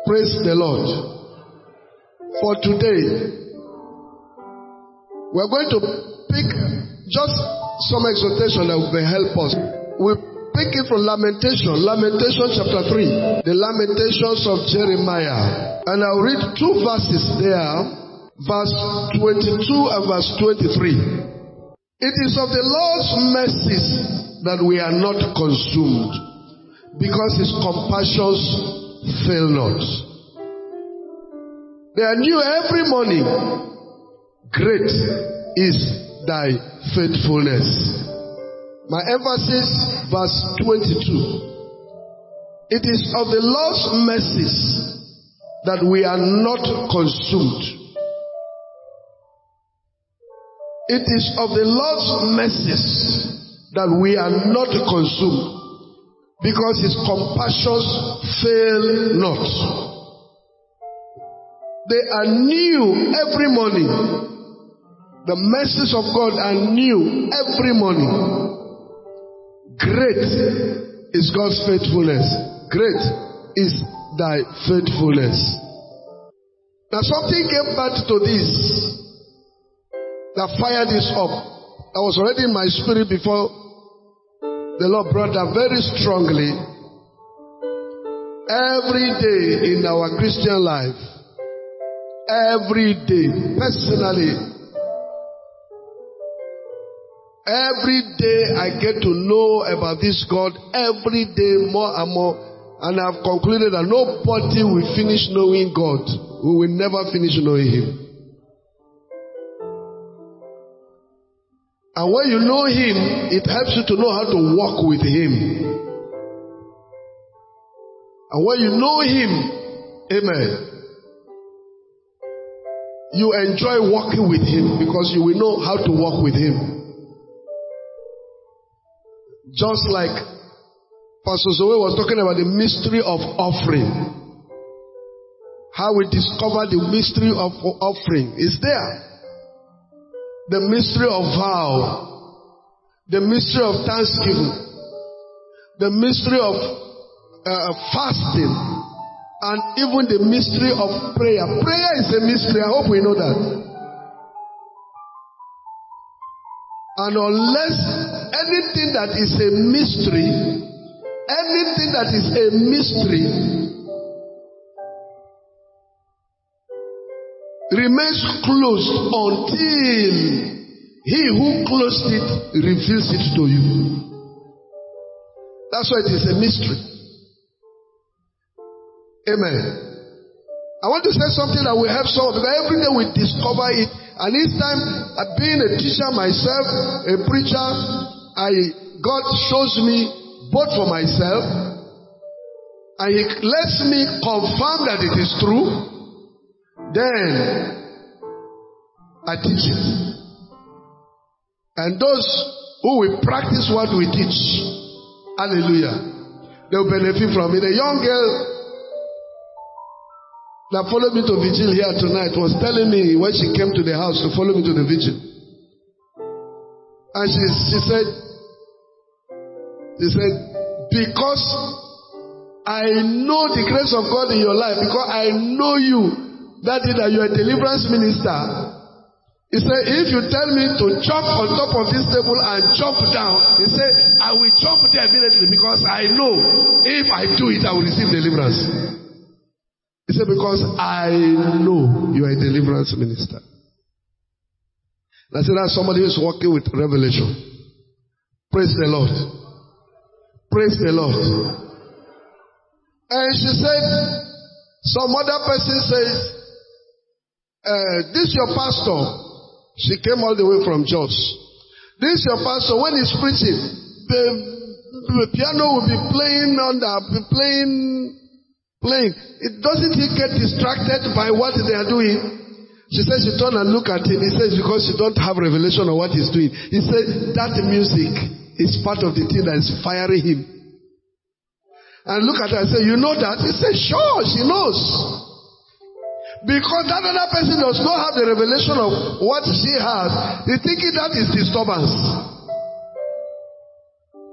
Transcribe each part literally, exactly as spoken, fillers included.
Praise the Lord. For today, we're going to pick just some exhortation that will help us. We pick it from Lamentation, Lamentation chapter three, the Lamentations of Jeremiah. And I'll read two verses there, verse twenty-two and verse twenty-three. It is of the Lord's mercies that we are not consumed, because his compassions fail not. They are new every morning. Great is thy faithfulness. My emphasis, verse twenty-two. It is of the Lord's mercies that we are not consumed. It is of the Lord's mercies that we are not consumed, because his compassions fail not. They are new every morning. The mercies of God are new every morning. Great is God's faithfulness. Great is thy faithfulness. Now something came back to this that fired this up. I was already in my spirit before the Lord brought that very strongly. Every day in our Christian life, every day, personally, every day I get to know about this God, every day more and more, and I've concluded that nobody will finish knowing God. We will never finish knowing him. And when you know him, it helps you to know how to walk with him. And when you know him, amen, you enjoy walking with him because you will know how to walk with him. Just like Pastor Zoe was talking about the mystery of offering. How we discover the mystery of offering is there. The mystery of vow, the mystery of thanksgiving, the mystery of uh, fasting, and even the mystery of prayer. Prayer is a mystery. I hope we know that. And unless anything that is a mystery, anything that is a mystery remains closed until he who closed it reveals it to you. That's why it is a mystery. Amen. I want to say something that will help someone, because every day we discover it. And each time, uh, being a teacher myself, a preacher, I God shows me both for myself, and he lets me confirm that it is true. Then I teach it. And those who will practice what we teach, hallelujah, they will benefit from it. A young girl that followed me to vigil here tonight was telling me when she came to the house to follow me to the vigil. And she, she said, she said, because I know the grace of God in your life, because I know you, that is that you are a deliverance minister. He said, if you tell me to jump on top of this table and jump down, he said, I will jump there immediately, because I know if I do it, I will receive deliverance. He said, because I know you are a deliverance minister. And I said, that's somebody who is working with revelation. Praise the Lord. Praise the Lord. And she said, some other person says, Uh, this your pastor. She came all the way from Jos. This your pastor, when he's preaching, the, the piano will be playing on the be playing playing. It doesn't he get distracted by what they are doing? She says she turned and looked at him. He says because you don't have revelation of what he's doing. He said that music is part of the thing that is firing him. And look at her and say, you know that? He said, sure, she knows. Because that other person does not have the revelation of what she has. They thinking that is disturbance.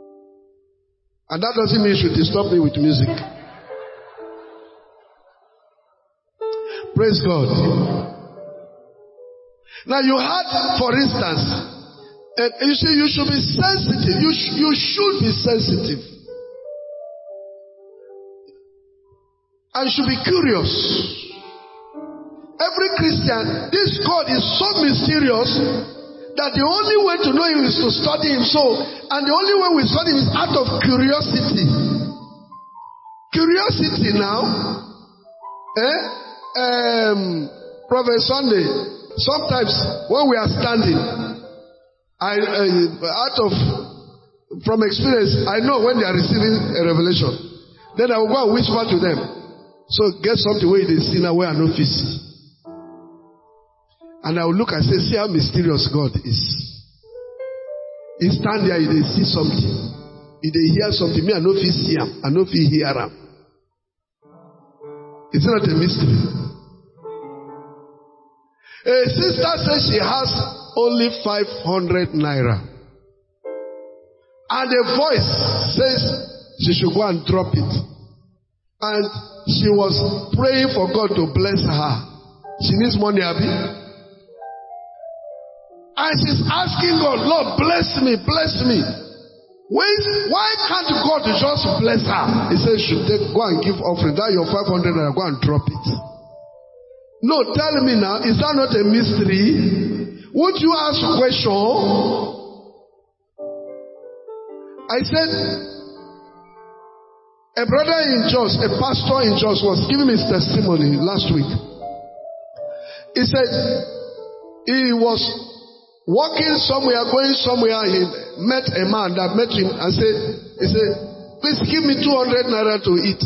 And that doesn't mean you should disturb me with music. Praise God. Now you had, for instance, uh, you see, you should be sensitive. You, sh- you should be sensitive. And you should be curious. Every Christian, this God is so mysterious that the only way to know him is to study him. So, and the only way we study him is out of curiosity. Curiosity now, eh? Um, Prophet Sunday, sometimes when we are standing, I, uh, out of, from experience, I know when they are receiving a revelation. Then I will go and whisper to them. So get something where they see now where I know see. And I will look and say, see how mysterious God is. He stand there, they see something. If they hear something, me I know if he see him, I know if he hear him. It's not a mystery. A sister says she has only five hundred naira. And a voice says she should go and drop it. And she was praying for God to bless her. She needs money, Abi. And she's asking God, Lord, bless me, bless me. When, why can't God just bless her? He says, you should take, go and give offering. That your five hundred naira, go and drop it. No, tell me now, is that not a mystery? Would you ask a question? I said, a brother in Jos, a pastor in Jos was giving his testimony last week. He said, he was walking somewhere, going somewhere, he met a man that met him and said, he said, please give me two hundred naira to eat.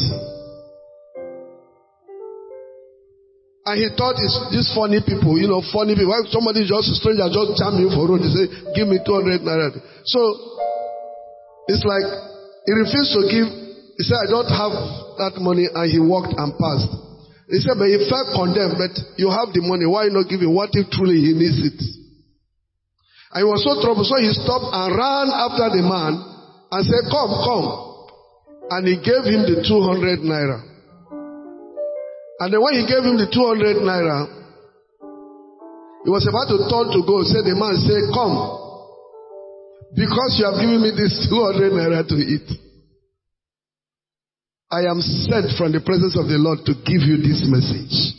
And he thought it's these funny people, you know, funny people. Why somebody just, a stranger just jam you for road, he say, give me two hundred naira. So, it's like, he refused to give. He said, I don't have that money, and he walked and passed. He said, but he felt condemned, but you have the money, why not give him? What if truly he needs it? And he was so troubled, so he stopped and ran after the man and said, come, come. And he gave him the two hundred naira. And then when he gave him the two hundred naira, he was about to turn to go. Said the man, said, come. Because you have given me this two hundred naira to eat, I am sent from the presence of the Lord to give you this message.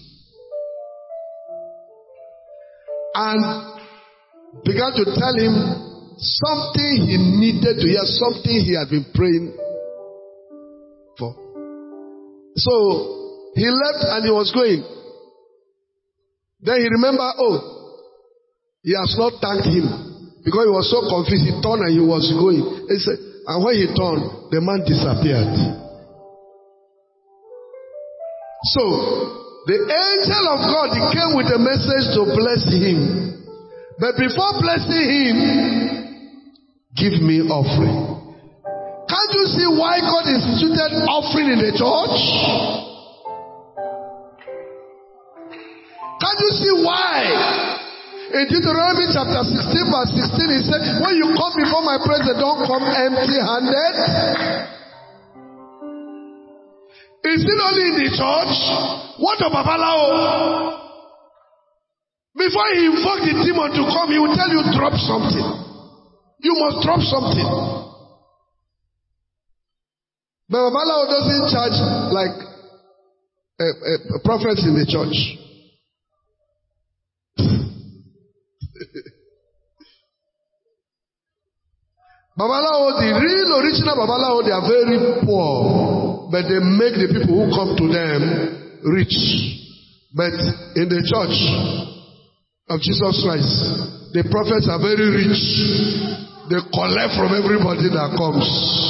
And began to tell him something he needed to hear, something he had been praying for. So he left and he was going. Then he remembered, oh, he has not thanked him. Because he was so confused, he turned and he was going. He said, and when he turned, the man disappeared. So, the angel of God, he came with a message to bless him. But before blessing him, give me offering. Can't you see why God instituted offering in the church? Can't you see why? In Deuteronomy chapter sixteen verse sixteen, he said, when you come before my presence, don't come empty-handed. Is it only in the church? What of Babalao? Before he invoked the demon to come, he will tell you, drop something. You must drop something. But Babalao doesn't charge like a, a, a prophet in the church. Babalao, the real original Babalao, they are very poor. But they make the people who come to them rich. But in the church of Jesus Christ, the prophets are very rich. They collect from everybody that comes.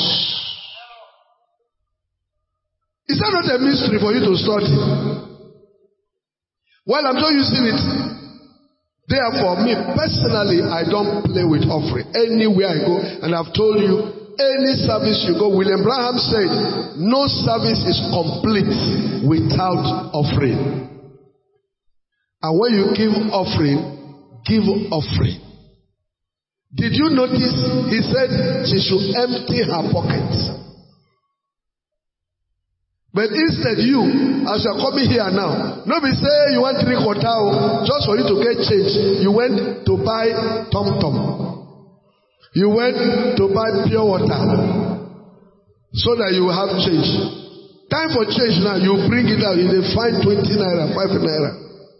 Is that not a mystery for you to study? Well, I'm not using it. Therefore, me personally, I don't play with offering. Anywhere I go, and I've told you, any service you go, William Branham said, no service is complete without offering. And when you give offering, give offering. Did you notice he said she should empty her pockets? But instead, you, as you are coming here now, nobody say you want to drink water just for you to get change. You went to buy Tom Tom. You went to buy pure water so that you will have change. Time for change now. You bring it out. You find twenty naira, five naira.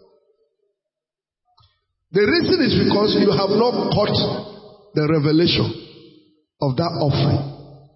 The reason is because you have not caught the revelation of that offering.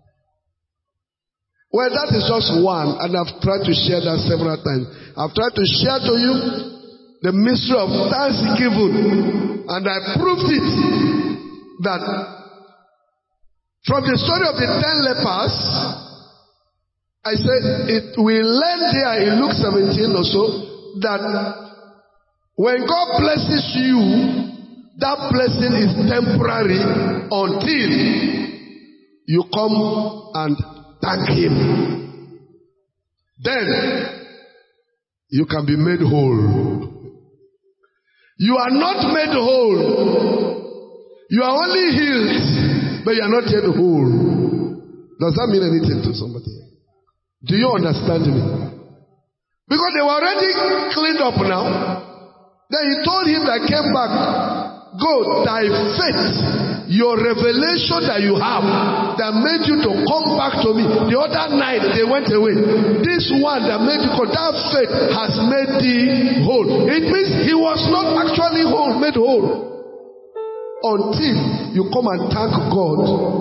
Well, that is just one, and I've tried to share that several times. I've tried to share to you the mystery of thanksgiving, and I proved it that from the story of the ten lepers, I said it we learn there in Luke seventeen or so that when God blesses you, that blessing is temporary until you come and thank Him. Then you can be made whole. You are not made whole. You are only healed, but you are not yet whole. Does that mean anything to somebody? Do you understand me? Because they were already cleaned up now. Then he told him that came back, go, thy faith, your revelation that you have that made you to come back to me. The other night they went away. This one that made you come, that faith has made thee whole. It means he was not actually whole, made whole. Until you come and thank God,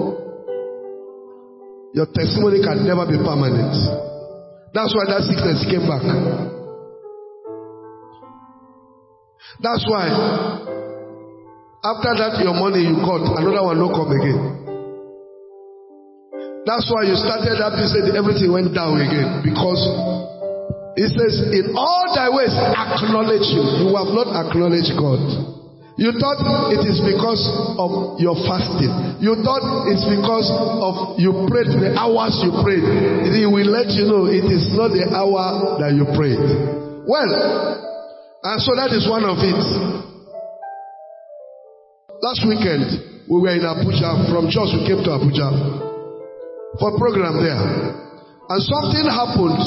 your testimony can never be permanent. That's why that sickness came back. That's why after that your money you got, another one no come again. That's why you started that business, everything went down again. Because it says, in all thy ways acknowledge Him. You have not acknowledged God. You thought it is because of your fasting. You thought it's because of you prayed the hours you prayed. He will let you know it is not the hour that you prayed. Well, and so that is one of it. Last weekend, we were in Abuja. From Jos, we came to Abuja for a program there. And something happened.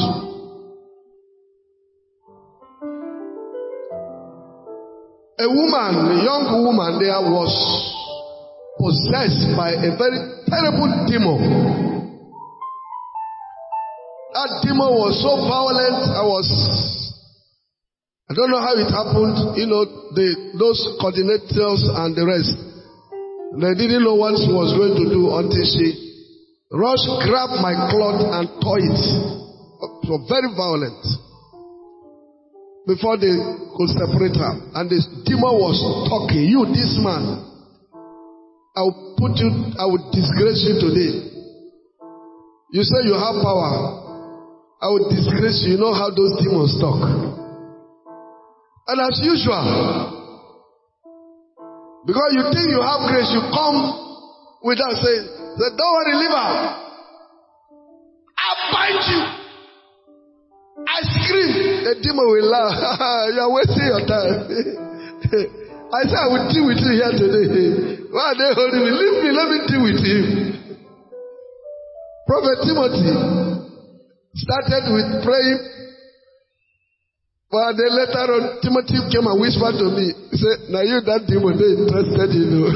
A woman, a young woman there was possessed by a very terrible demon. That demon was so violent, I was... I don't know how it happened. You know, the, those coordinators and the rest, they didn't know what she was going to do until she rushed, grabbed my cloth and tore it. It was very violent. Before they could separate her. And the demon was talking. You, this man, I will put you, I will disgrace you today. You say you have power. I will disgrace you. You know how those demons talk. And as usual, because you think you have grace, you come with us saying, say, don't worry, leave her. I'll bind you. I scream. The demon will laugh. You are wasting your time. I said, I will deal with you here today. Why are they holding me? Leave me, let me deal with him. Prophet Timothy started with praying. But then later on, Timothy came and whispered to me. He said, now you that demon, they interested in you.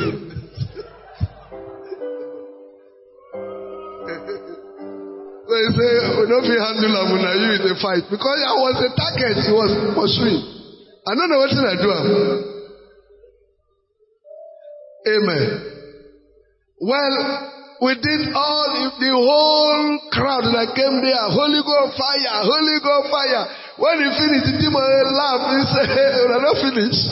So he said, we don't be handle them when you in the fight. Because I was the target he was pursuing. I don't know what I do. Amen. Well, we did all, the whole crowd that came there, Holy Ghost fire, Holy Ghost fire. When he finished, the demon laughed. He said, hey, we're not finished.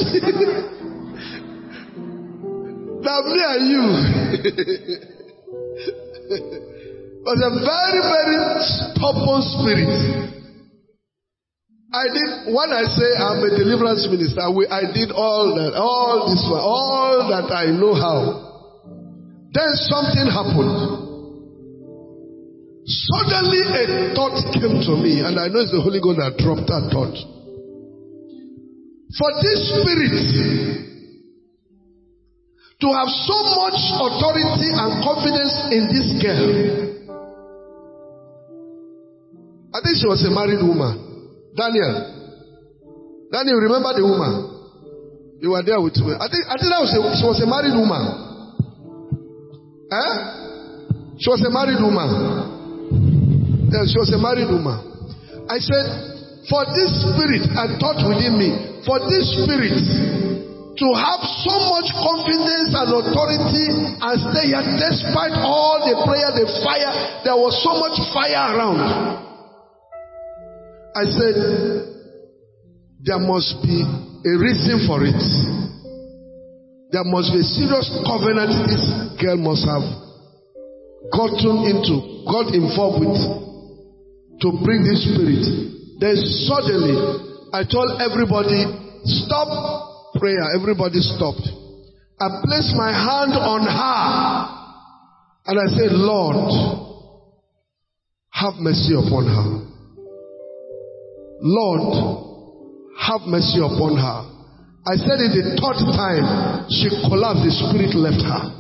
Now me and you. Was a very, very stubborn spirit. I did, when I say I'm a deliverance minister, we, I did all that, all this one, all that I know how. Then something happened. Suddenly a thought came to me, and I know it's the Holy Ghost that dropped that thought. For this spirit to have so much authority and confidence in this girl, I I think she was a married woman. Daniel. Daniel, remember the woman? You were there with me. I think I think that was a, she was a married woman. Eh? She was a married woman. Yeah, she was a married woman. I said, for this spirit, I thought within me, for this spirit to have so much confidence and authority and stay here despite all the prayer, the fire, there was so much fire around. I said, there must be a reason for it. There must be a serious covenant this girl must have gotten into, got involved with to bring this spirit. Then suddenly, I told everybody, stop prayer. Everybody stopped. I placed my hand on her and I said, Lord, have mercy upon her. Lord, have mercy upon her. I said it the third time, she collapsed, the spirit left her.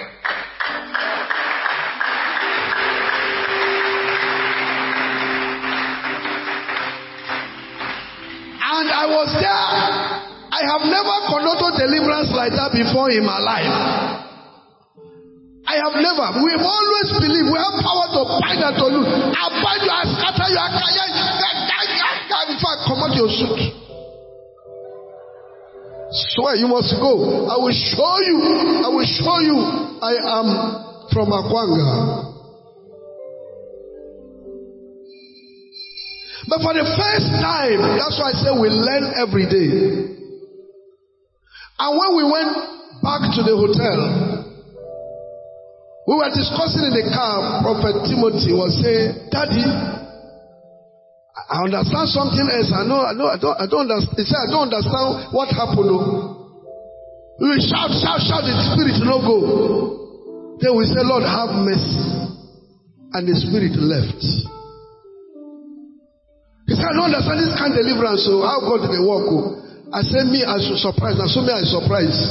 And I was there. I have never conducted deliverance like that before in my life. I have never. We have always believed we have power to bind and to loose. I bind you, I scatter you, I can. In fact, come out your suit. Swear you must go. I will show you. I will show you. I am from Akwanga. But for the first time, that's why I say we learn every day. And when we went back to the hotel, we were discussing in the car. Prophet Timothy was saying, Daddy, I understand something else. I know, I know, I don't, I don't understand. He said, I don't understand what happened. We will shout, shout, shout, the spirit will not go. Then we say, Lord, have mercy. And the spirit left. He said, I don't understand this kind of deliverance. So how God did they walk? I said, me, I was surprised. I saw me, I was surprised.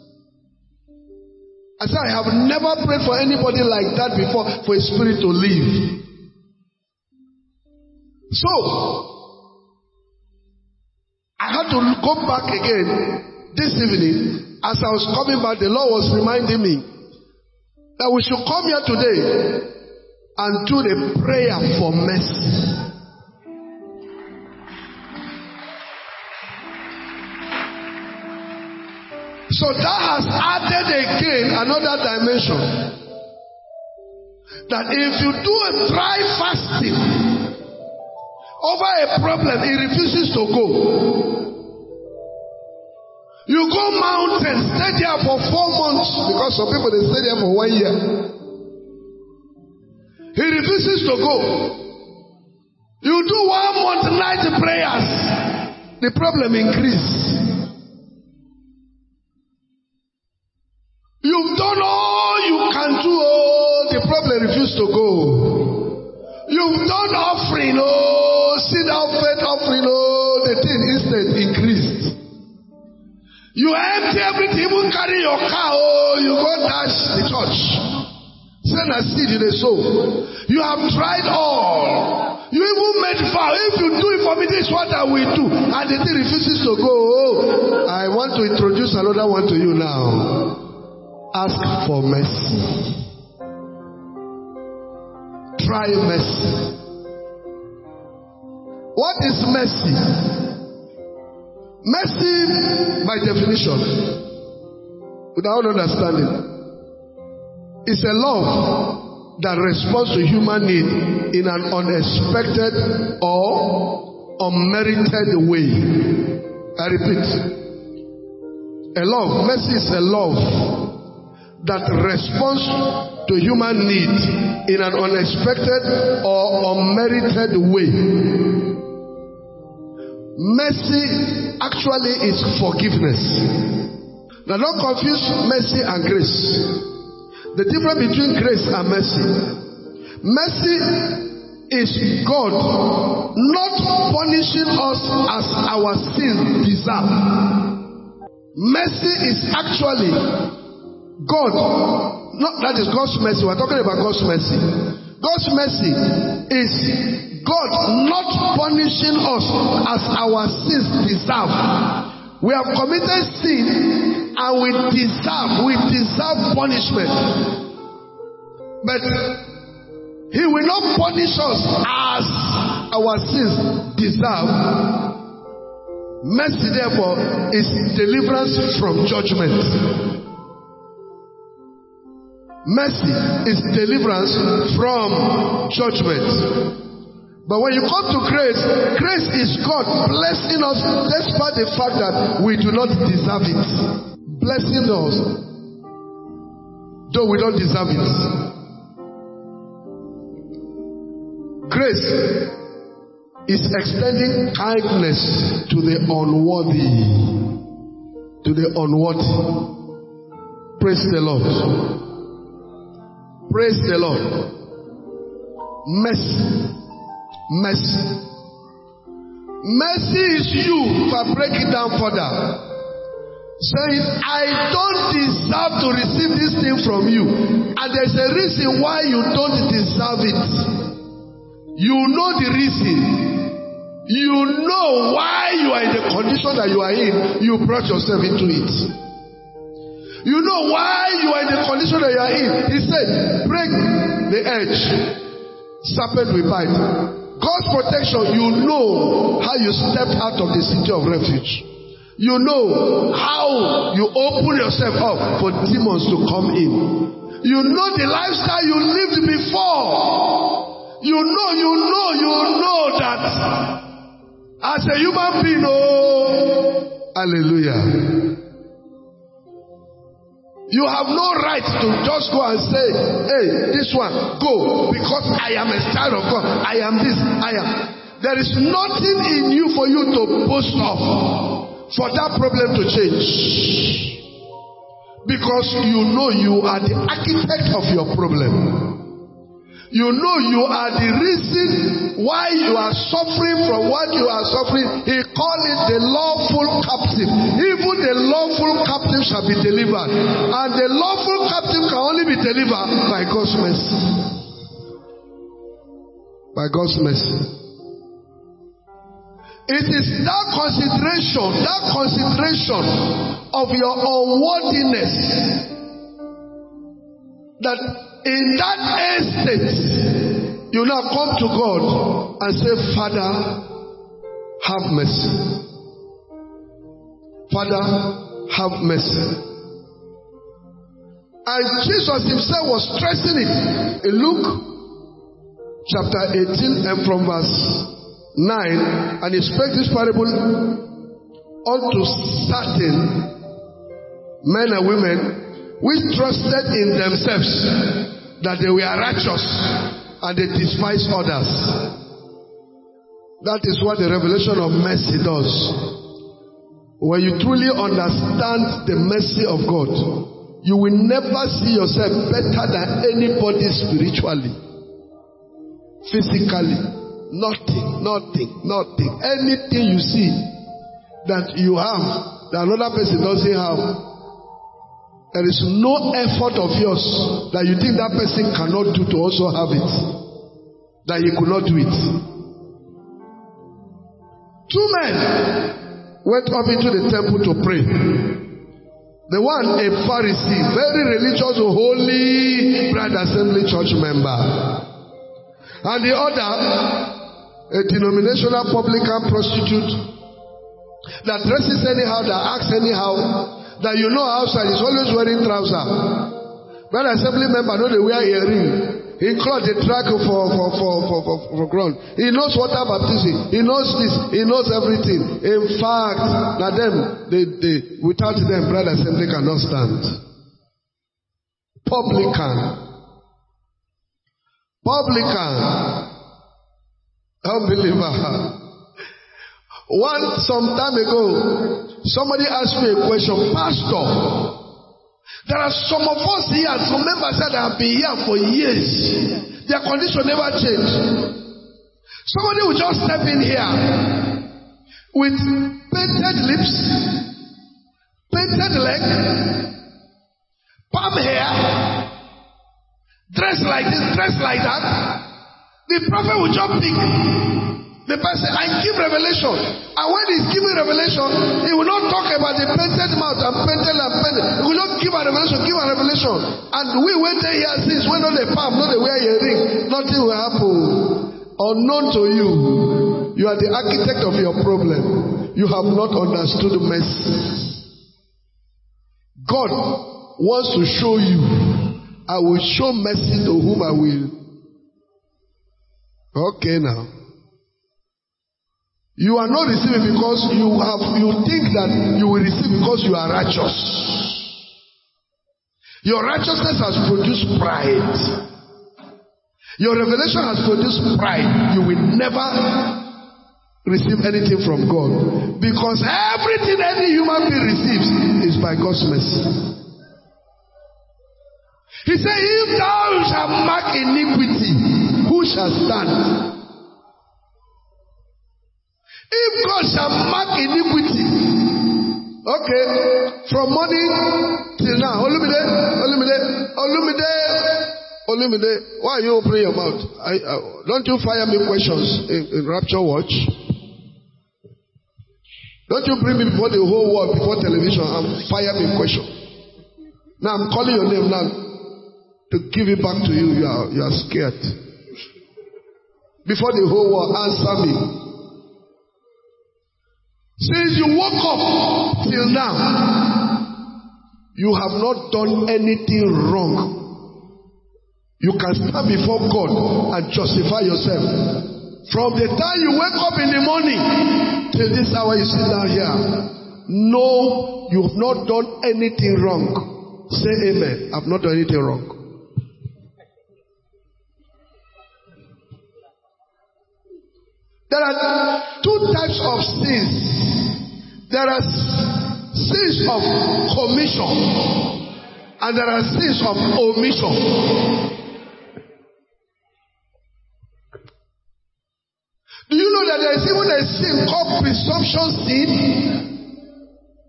I said, I have never prayed for anybody like that before, for a spirit to leave. So, I had to go back again this evening. As I was coming back, the Lord was reminding me that we should come here today and do the prayer for mercy. So that has added again another dimension. That if you do a dry fasting over a problem, it refuses to go. You go mountain, stay there for four months, because some people they stay there for one year. He refuses to go. You do one month night prayers, the problem increases. You've done all you can do, oh, the problem refuses to go. You've done offering, oh, sit down faith offering, oh, the thing instead increased. You empty everything, even carry your car, oh, you go dash the church. Send a seed in the soul. You have tried all. You even made vow. If you do it for me, this is what I will do. And the thing refuses to go. Oh, I want to introduce another one to you now. Ask for mercy. Try mercy. What is mercy? Mercy, by definition, without understanding, is a love that responds to human need in an unexpected or unmerited way. I repeat. A love, mercy is a love that responds to human need in an unexpected or unmerited way. Mercy actually is forgiveness. Now don't confuse mercy and grace. The difference between grace and mercy. Mercy is God not punishing us as our sins deserve. Mercy is actually God, not that is God's mercy. We're talking about God's mercy. God's mercy is God not punishing us as our sins deserve. We have committed sin and we deserve, we deserve punishment. But He will not punish us as our sins deserve. Mercy, therefore, is deliverance from judgment. Mercy is deliverance from judgment. But when you come to grace, grace is God blessing us despite the fact that we do not deserve it. Blessing us, though we don't deserve it. Grace is extending kindness to the unworthy. To the unworthy. Praise the Lord. Praise the Lord. Mercy. Mercy. Mercy is you, if I break it down further, saying, I don't deserve to receive this thing from you. And there's a reason why you don't deserve it. You know the reason. You know why you are in the condition that you are in. You brought yourself into it. You know why you are in the condition that you are in. He said, break the edge. Serpent will bite. God's protection, you know how you stepped out of the city of refuge. You know how you open yourself up for demons to come in. You know the lifestyle you lived before. You know, you know, you know that as a human being, oh, hallelujah. You have no right to just go and say, hey, this one, go, because I am a child of God. I am this, I am. There is nothing in you for you to boast of for that problem to change. Because you know you are the architect of your problem. You know you are the reason why you are suffering from what you are suffering. He called it the lawful captive. Even the lawful captive shall be delivered. And the lawful captive can only be delivered by God's mercy. By God's mercy. It is that consideration, that consideration of your unworthiness that in that estate, you now come to God and say, Father, have mercy. Father, have mercy. And Jesus himself was stressing it. In Luke chapter eighteen and from verse nine, and he spake this parable unto certain men and women which trusted in themselves that they were righteous and they despised others. That is what the revelation of mercy does. When you truly understand the mercy of God, you will never see yourself better than anybody spiritually, physically. Nothing, nothing, nothing. Anything you see that you have that another person doesn't have, there is no effort of yours that you think that person cannot do to also have it. That he could not do it. Two men went up into the temple to pray. The one, a Pharisee, very religious, holy Bride Assembly church member. And the other, a denominational publican prostitute that dresses anyhow, that acts anyhow, that you know outside is always wearing trousers. When assembly member know they wear earring, he cloth the track for for for for for, for ground. He knows water baptism. He knows this. He knows everything. In fact, now them they they without them, brother assembly cannot stand. Publican, publican, unbeliever. One some time ago, somebody asked me a question, Pastor, there are some of us here, some members that have been here for years. Their condition never changed. Somebody will just step in here with painted lips, painted leg, palm hair, dress like this, dress like that. The prophet will just pick the person and give revelation. And when he's giving revelation, he will not talk about the painted mouth and painted and painted. He will not give a revelation, give a revelation. And we went there here since when not the palm, not the wear earring, nothing will happen. Unknown to you, you are the architect of your problem. You have not understood mercy. God wants to show you, I will show mercy to whom I will. Okay now. You are not receiving because you have you think that you will receive because you are righteous. Your righteousness has produced pride. Your revelation has produced pride. You will never receive anything from God. Because everything any human being receives is by God's mercy. He said, if thou shalt mark iniquity, who shall stand? If God shall mark iniquity, okay, from morning till now, Olumide, Olumide, Olumide, Olumide, why are you opening your mouth? I, uh, don't you fire me questions in, in Rapture Watch? Don't you bring me before the whole world, before television, and fire me questions? Now I'm calling your name now to give it back to you. You are, you are scared. Before the whole world, answer me. Since you woke up till now, you have not done anything wrong. You can stand before God and justify yourself. From the time you wake up in the morning till this hour you sit down here, no, you have not done anything wrong. Say amen. I've not done anything wrong. There are two types of sins. There are sins of commission and there are sins of omission. Do you know that there is even a sin called presumption sin?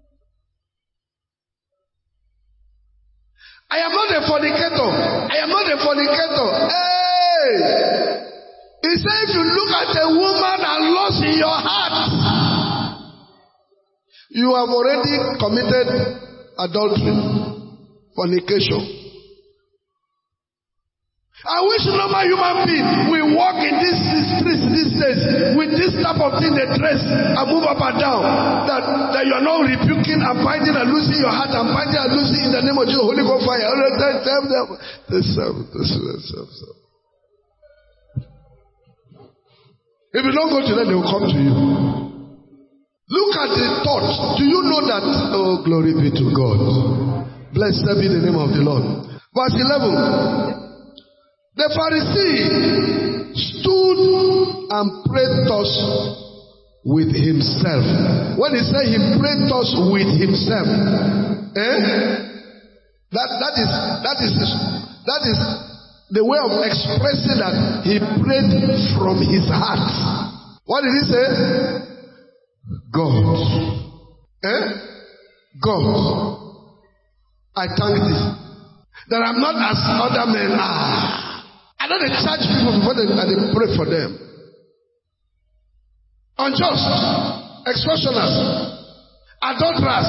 I am not a fornicator. I am not a fornicator. Hey! He said, if you look at a woman and lust in your heart, you have already committed adultery, fornication. I wish normal human being will walk in these streets these days with this type of thing they dress and move up and down. That, that you are not rebuking and binding and losing your heart and binding and losing in the name of Jesus, Holy Ghost fire. If you don't go to them, they will come to you. Look at the thought. Do you know that? Oh, glory be to God. Blessed be the name of the Lord. Verse eleven. The Pharisee stood and prayed thus with himself. When he said he prayed thus with himself, eh? That that is that is that is the way of expressing that he prayed from his heart. What did he say? God. Eh? God. I thank thee that I'm not as other men are. I don't charge people before they, and they pray for them. Unjust, extortioners, adulterers,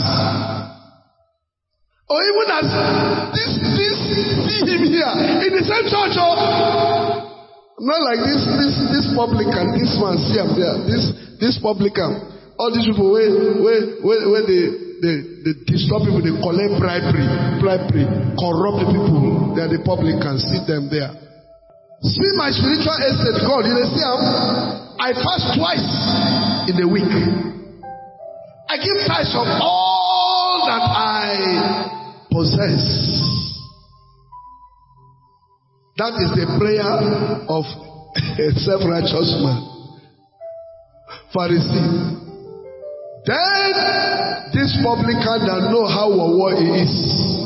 or even as this, this, see him here in the same church. Oh, not like this, this, this publican. This man, see him there. This, this publican. All these people where, where, where, where they, they, they disturb people, they collect bribery, bribery, corrupt the people. They are the publicans. See them there. See my spiritual estate, God. You see, I fast twice in a week. I give tithes of all that I possess. That is the prayer of a self-righteous man. Pharisee. Then this publican that know how or what he is.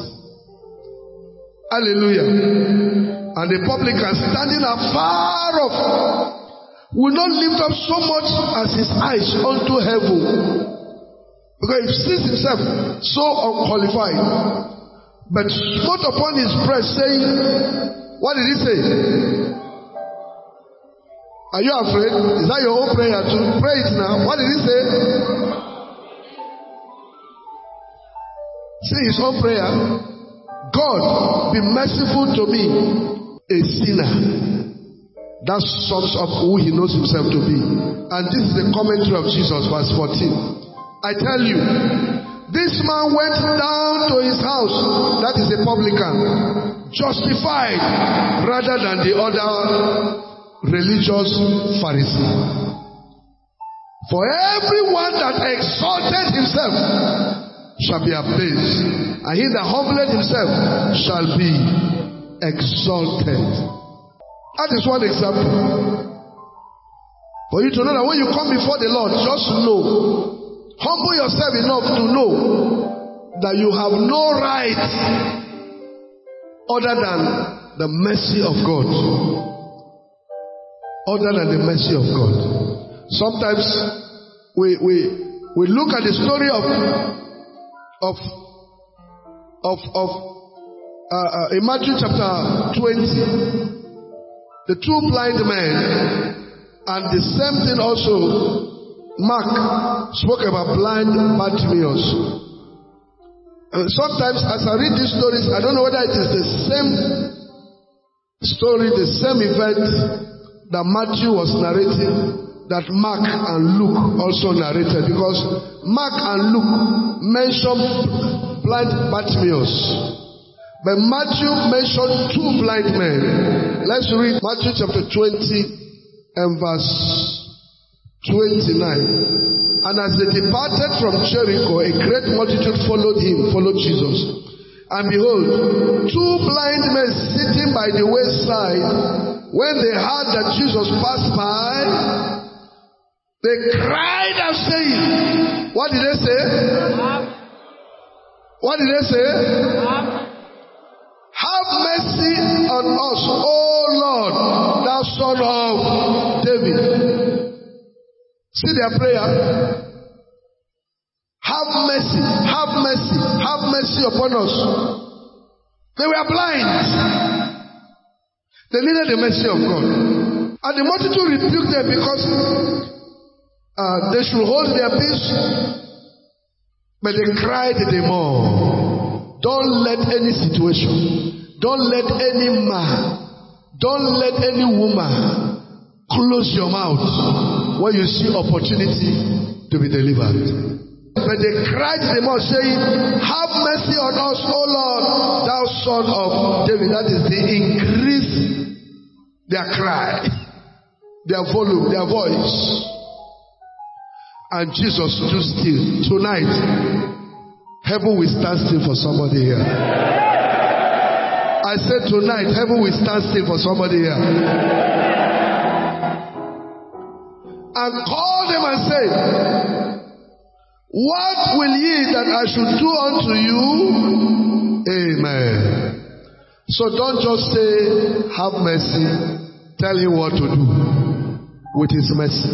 Hallelujah. And the publican standing afar off will not lift up so much as his eyes unto heaven. Because he sees himself so unqualified. But smote upon his breast saying, what did he say? Are you afraid? Is that your own prayer too? Pray it now. What did he say? Say his own prayer. God, be merciful to me, a sinner. That sums up who he knows himself to be. And this is the commentary of Jesus, verse fourteen. I tell you, this man went down to his house, that is a publican, justified rather than the other religious Pharisee. For everyone that exalted himself shall be abased, and he that humbled himself shall be exalted. That is one example. For you to know that when you come before the Lord, just know, humble yourself enough to know that you have no right other than the mercy of God. Other than the mercy of God. Sometimes we we we look at the story of of of of uh, uh, in Matthew chapter twenty. The two blind men, and the same thing also, Mark spoke about blind Bartimaeus. And sometimes as I read these stories, I don't know whether it is the same story, the same event that Matthew was narrating, that Mark and Luke also narrated, because Mark and Luke mention blind Bartimaeus. But Matthew mentioned two blind men. Let's read Matthew chapter twenty and verse twenty-nine. And as they departed from Jericho, a great multitude followed him, followed Jesus. And behold, two blind men sitting by the wayside, when they heard that Jesus passed by, they cried out saying, what did they say? What did they say? Have mercy on us, O Lord, thou Son of David. See their prayer. Have mercy, have mercy, have mercy upon us. They were blind. They needed the mercy of God. And the multitude rebuked them because uh, they should hold their peace. But they cried the more. Don't let any situation, don't let any man, don't let any woman close your mouth when you see opportunity to be delivered. But they cried the more, saying, have mercy on us, O Lord, thou Son of David. That is the increase their cry, their volume, their voice. And Jesus stood still. Tonight, heaven will stand still for somebody here. I said tonight, heaven will stand still for somebody here. And call them and say, what will ye that I should do unto you? Amen. So don't just say, have mercy. Tell him what to do with his mercy.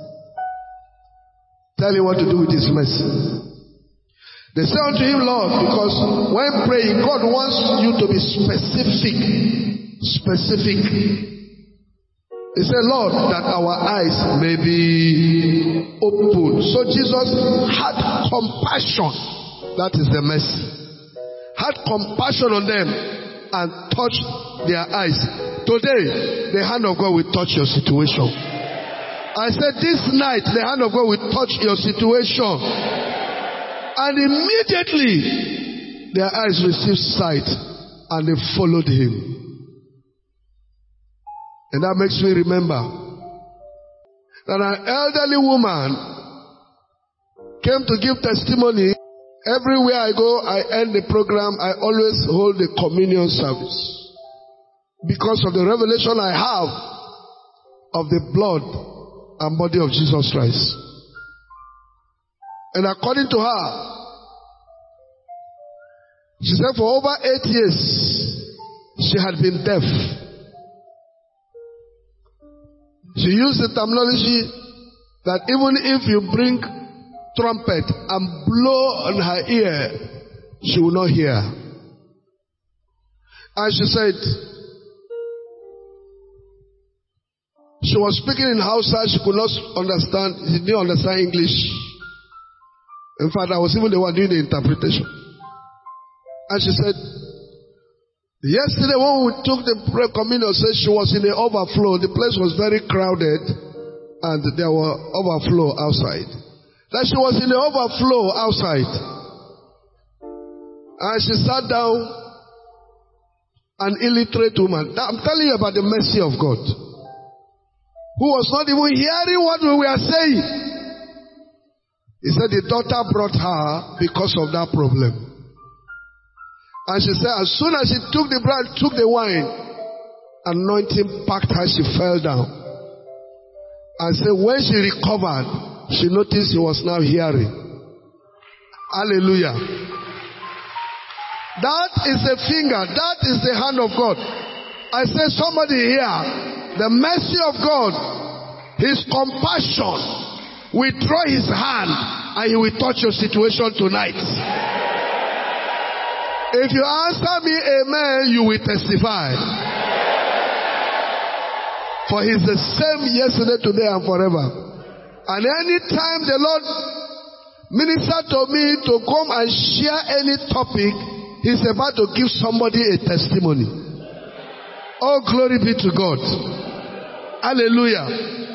Tell him what to do with his mercy. They say unto him, Lord, because when praying, God wants you to be specific. Specific. He said, Lord, that our eyes may be open. So Jesus had compassion. That is the mercy. Had compassion on them and touched their eyes. Today, the hand of God will touch your situation. I said this night, the hand of God will touch your situation. And immediately, their eyes received sight and they followed him. And that makes me remember that an elderly woman came to give testimony. Everywhere I go, I end the program, I always hold the communion service. Because of the revelation I have of the blood and body of Jesus Christ. And according to her, she said for over eight years, she had been deaf. She used the terminology that even if you bring trumpet and blow on her ear, she will not hear. And she said, She was speaking in Hausa. She could not understand. She didn't understand English. In fact, I was even the one doing the interpretation. And she said, yesterday when we took the prayer communion, said she was in the overflow. The place was very crowded and there were overflow outside. That she was in the overflow outside. And she sat down, an illiterate woman. I'm telling you about the mercy of God. Who was not even hearing what we were saying. He said the daughter brought her because of that problem. And she said as soon as she took the bread, took the wine, anointing packed her, she fell down. And said when she recovered, she noticed he was now hearing. Hallelujah. That is the finger. That is the hand of God. I said somebody here, the mercy of God, His compassion will draw His hand and He will touch your situation tonight. If you answer me amen, you will testify. For He's the same yesterday, today and forever. And anytime the Lord ministered to me to come and share any topic, He's about to give somebody a testimony. All glory be to God. Hallelujah.